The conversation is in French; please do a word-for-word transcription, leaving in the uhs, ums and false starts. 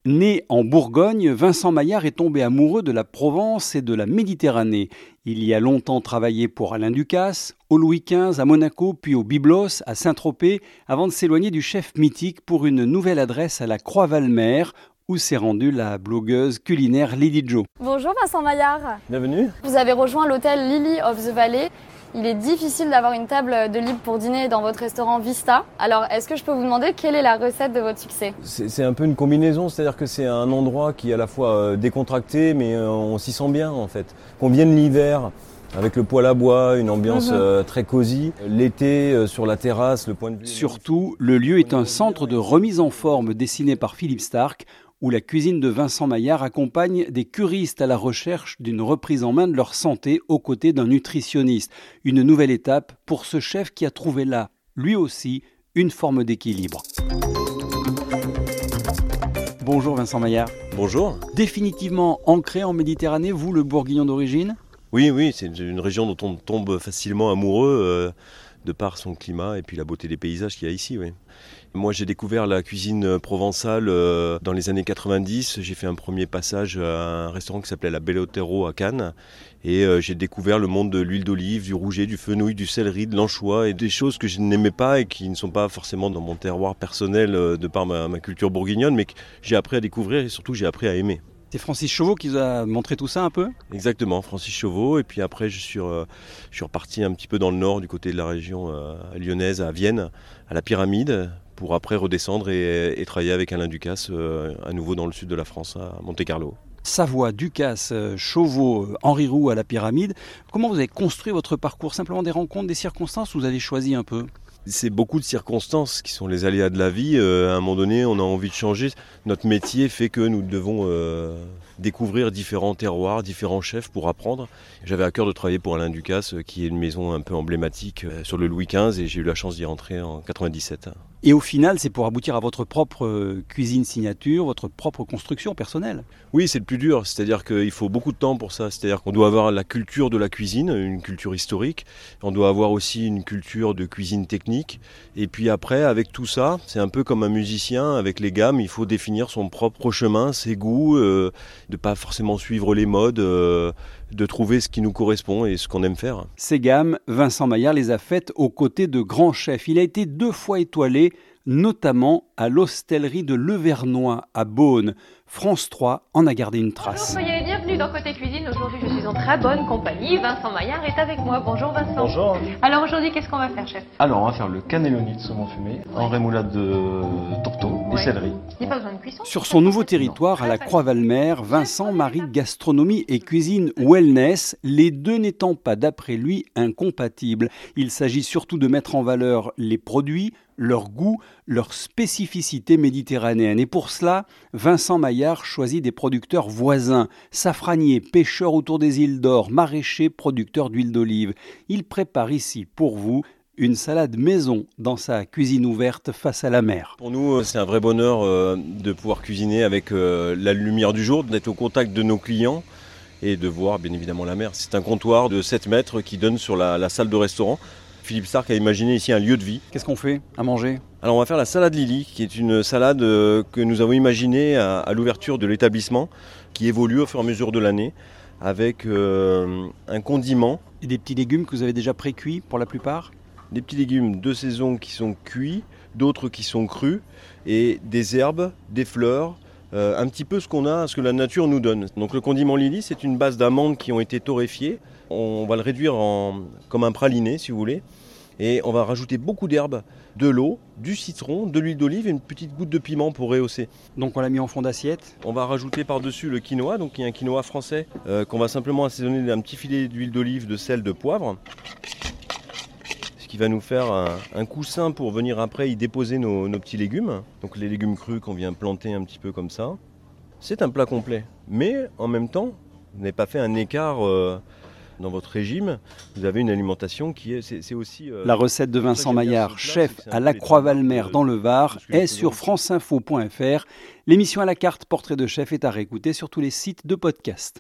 Né en Bourgogne, Vincent Maillard est tombé amoureux de la Provence et de la Méditerranée. Il y a longtemps travaillé pour Alain Ducasse, au Louis quinze, à Monaco, puis au Byblos, à Saint-Tropez, avant de s'éloigner du chef mythique pour une nouvelle adresse à la Croix-Valmer, où s'est rendue la blogueuse culinaire Lily Jo. Bonjour Vincent Maillard. Bienvenue. Vous avez rejoint l'hôtel Lily of the Valley. Il est difficile d'avoir une table de libre pour dîner dans votre restaurant Vista. Alors, est-ce que je peux vous demander quelle est la recette de votre succès ? C'est, c'est un peu une combinaison, c'est-à-dire que c'est un endroit qui est à la fois décontracté, mais on s'y sent bien en fait. Qu'on vienne l'hiver, avec le poêle à bois, une ambiance mmh. euh, très cosy. L'été, euh, sur la terrasse, le point de vue... Surtout, le lieu est un centre de remise en forme dessiné par Philippe Starck, où la cuisine de Vincent Maillard accompagne des curistes à la recherche d'une reprise en main de leur santé aux côtés d'un nutritionniste. Une nouvelle étape pour ce chef qui a trouvé là, lui aussi, une forme d'équilibre. Bonjour Vincent Maillard. Bonjour. Définitivement ancré en Méditerranée, vous le bourguignon d'origine ? Oui, oui, c'est une région dont on tombe facilement amoureux euh, de par son climat et puis la beauté des paysages qu'il y a ici, oui. Moi, j'ai découvert la cuisine provençale euh, dans les années quatre-vingt-dix. J'ai fait un premier passage à un restaurant qui s'appelait la Belle Otero à Cannes. Et euh, j'ai découvert le monde de l'huile d'olive, du rouget, du fenouil, du céleri, de l'anchois et des choses que je n'aimais pas et qui ne sont pas forcément dans mon terroir personnel euh, de par ma, ma culture bourguignonne, mais que j'ai appris à découvrir et surtout j'ai appris à aimer. C'est Francis Chauveau qui vous a montré tout ça un peu ? Exactement, Francis Chauveau. Et puis après, je suis, euh, je suis reparti un petit peu dans le nord, du côté de la région euh, lyonnaise, à Vienne, à la Pyramide, pour après redescendre et, et travailler avec Alain Ducasse, euh, à nouveau dans le sud de la France, à Monte-Carlo. Savoie, Ducasse, Chauveau, Henri Roux à la Pyramide. Comment vous avez construit votre parcours ? Simplement des rencontres, des circonstances, ou vous avez choisi un peu ? C'est beaucoup de circonstances qui sont les aléas de la vie. Euh, à un moment donné, on a envie de changer. Notre métier fait que nous devons euh, découvrir différents terroirs, différents chefs pour apprendre. J'avais à cœur de travailler pour Alain Ducasse, qui est une maison un peu emblématique euh, sur le Louis quinze, et j'ai eu la chance d'y rentrer en quatre-vingt-dix-sept. Et au final, c'est pour aboutir à votre propre cuisine signature, votre propre construction personnelle. Oui, c'est le plus dur, c'est-à-dire qu'il faut beaucoup de temps pour ça. C'est-à-dire qu'on doit avoir la culture de la cuisine, une culture historique. On doit avoir aussi une culture de cuisine technique. Et puis après, avec tout ça, c'est un peu comme un musicien, avec les gammes, il faut définir son propre chemin, ses goûts, euh, de ne pas forcément suivre les modes, euh, de trouver ce qui nous correspond et ce qu'on aime faire. Ces gammes, Vincent Maillard les a faites aux côtés de grands chefs. Il a été deux fois étoilé, notamment à l'hostellerie de Levernois à Beaune. France trois en a gardé une trace. Bonjour, soyez les bienvenus dans Côté Cuisine. Aujourd'hui, je suis en très bonne compagnie. Vincent Maillard est avec moi. Bonjour Vincent. Bonjour. Alors aujourd'hui, qu'est-ce qu'on va faire, chef ? Alors, on va faire le cannelloni de saumon fumé ouais. en rémoulade de tourteau ouais. et céleri. Il n'y a pas besoin de cuisson. Sur son nouveau territoire, à la Croix-Valmer, Vincent marie gastronomie et cuisine wellness, les deux n'étant pas, d'après lui, incompatibles. Il s'agit surtout de mettre en valeur les produits, leur goût, leur spécificité méditerranéenne. Et pour cela, Vincent Maillard choisit des producteurs voisins, safraniers, pêcheurs autour des îles d'Or, maraîchers, producteurs d'huile d'olive. Il prépare ici, pour vous, une salade maison dans sa cuisine ouverte face à la mer. Pour nous, c'est un vrai bonheur euh, de pouvoir cuisiner avec euh, la lumière du jour, d'être au contact de nos clients et de voir bien évidemment la mer. C'est un comptoir de sept mètres qui donne sur la, la salle de restaurant. Philippe Starck a imaginé ici un lieu de vie. Qu'est-ce qu'on fait à manger ? Alors on va faire la salade Lily, qui est une salade que nous avons imaginée à, à l'ouverture de l'établissement, qui évolue au fur et à mesure de l'année, avec euh, un condiment. Et des petits légumes que vous avez déjà pré-cuits pour la plupart ? Des petits légumes de saison qui sont cuits, d'autres qui sont crus, et des herbes, des fleurs, euh, un petit peu ce qu'on a, ce que la nature nous donne. Donc le condiment Lily, c'est une base d'amandes qui ont été torréfiées. On va le réduire en, comme un praliné, si vous voulez. Et on va rajouter beaucoup d'herbes, de l'eau, du citron, de l'huile d'olive et une petite goutte de piment pour rehausser. Donc on l'a mis en fond d'assiette. On va rajouter par-dessus le quinoa, donc il y a un quinoa français euh, qu'on va simplement assaisonner d'un petit filet d'huile d'olive, de sel, de poivre. Ce qui va nous faire un, un coussin pour venir après y déposer nos, nos petits légumes. Donc les légumes crus qu'on vient planter un petit peu comme ça. C'est un plat complet. Mais en même temps, vous n'avez pas fait un écart... Euh, Dans votre régime, vous avez une alimentation qui est, c'est, c'est aussi... Euh, la recette de Vincent Maillard, chef à la Croix-Valmer dans le Var, est sur franceinfo point f r. L'émission à la carte Portrait de chef est à réécouter sur tous les sites de podcast.